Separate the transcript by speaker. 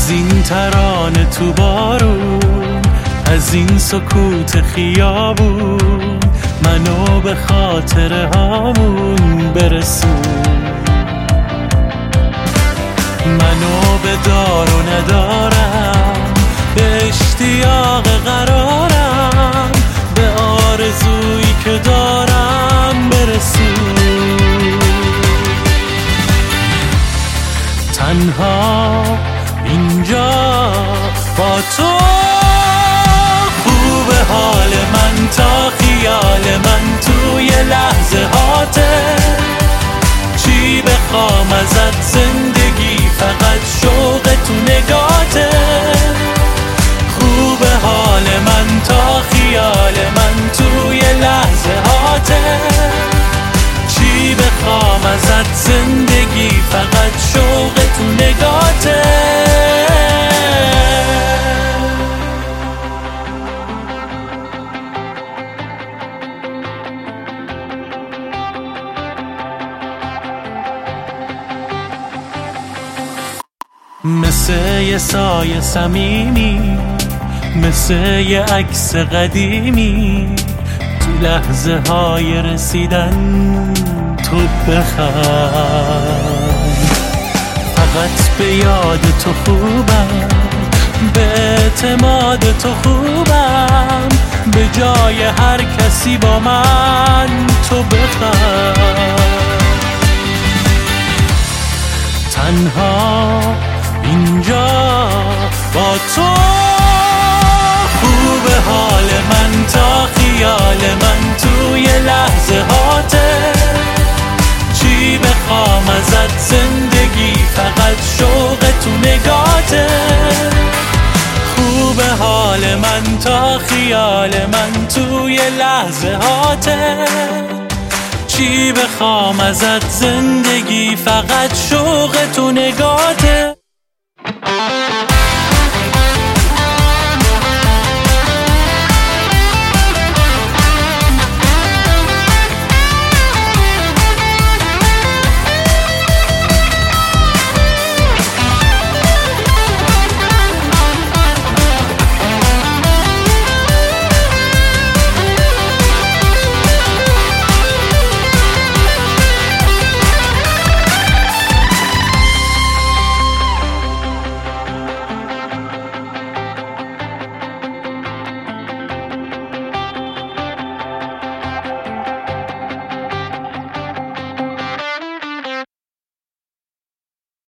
Speaker 1: از این ترانه تو بارون، از این سکوت خیابون، منو به خاطره هامون برسون. منو به دار و ندارم، به اشتیاق قرارم، به آرزویی که دارم برسون. تنها اینجا با تو خوب حال من تا خیال من توی لحظه هاته. چی بخوام ازت زندگی فقط شوق تو نگاته. خوب حال من تا خیال من توی لحظه هاته. چی بخوام ازت زندگی فقط شوق تو نگاته. مثل یه سایه صمیمی، مثل یه عکس قدیمی، تو لحظه های رسیدن تو بخند. فقط به یاد تو خوبم، به اعتماد تو خوبم، به جای هر کسی با من تو بخند. تنها اینجا با تو خوب حال من تا خیال من توی لحظه هاته. چی بخوام ازت زندگی فقط شوق تو نگاته. خوب حال من تا خیال من توی لحظه هاته. چی بخوام ازت زندگی فقط شوق تو نگاته.